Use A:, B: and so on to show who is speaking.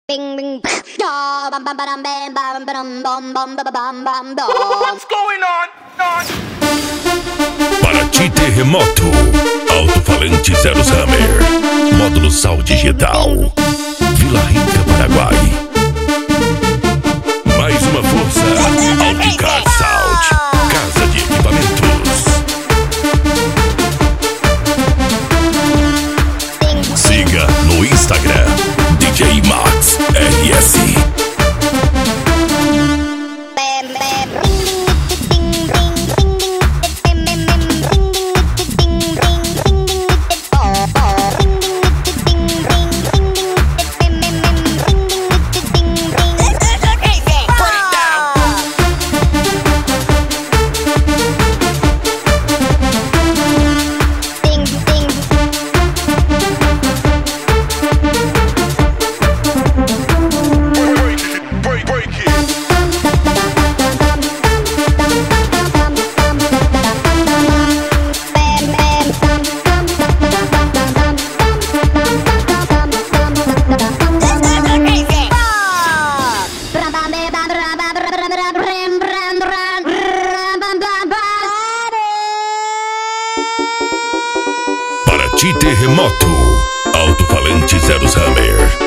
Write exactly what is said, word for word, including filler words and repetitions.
A: Bing bing da bam bam bam bam bam bam bam bam bam bam bam.
B: What's going on? on?
C: Paraty Terremoto, alto-falante zero Hammer, módulo Sal Digital, Vila Rica, Paraguai. Mais uma força, Alticard Sound, casa de equipamentos. Siga no Instagram, D J Max R S. Paraty Terremoto, alto-falante zero Hammer.